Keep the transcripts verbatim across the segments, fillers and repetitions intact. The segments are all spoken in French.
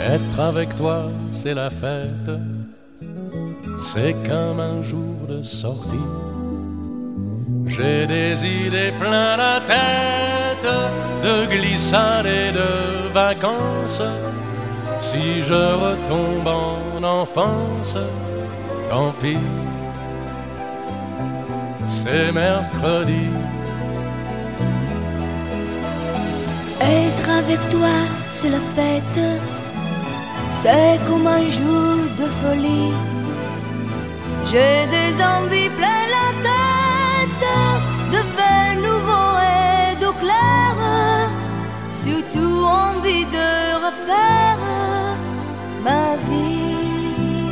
Être avec toi, c'est la fête, c'est comme un jour de sortie. J'ai des idées plein la tête, de glissade et de vacances. Si je retombe en enfance, tant pis, c'est mercredi. Être avec toi, c'est la fête, c'est comme un jour de folie. J'ai des envies plein la tête, de vin nouveau et d'eau claire. Surtout envie de refaire ma vie.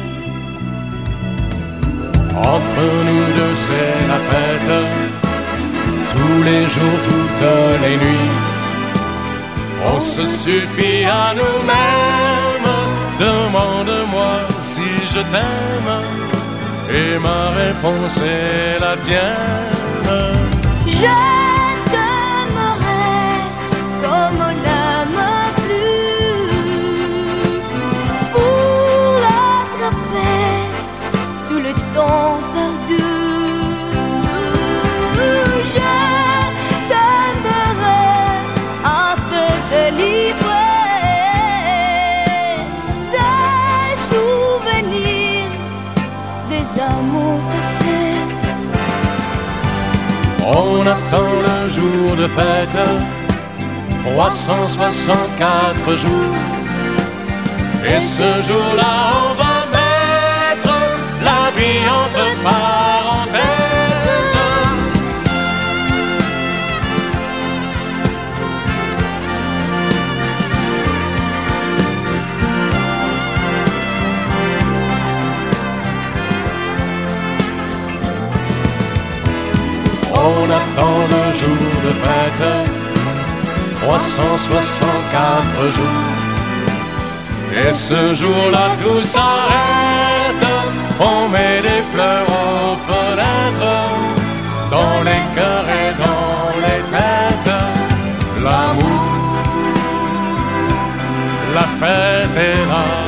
Entre nous deux c'est la fête, tous les jours, toutes les nuits. On se suffit à nous-mêmes. Demande-moi si je t'aime, et ma réponse est la tienne. Je t'aimerai comme on n'aime plus, pour attraper tout le temps perdu. Je t'aimerai à te délivrer des souvenirs, des amours passés. On attend le jour de fête, trois cent soixante-quatre jours. Et ce jour-là, on va mettre la vie entre parenthèses. On attend le jour de fête, trois cent soixante-quatre jours. Et ce jour-là, tout s'arrête. On met des fleurs aux fenêtres, dans les cœurs et dans les têtes. L'amour, la fête est là.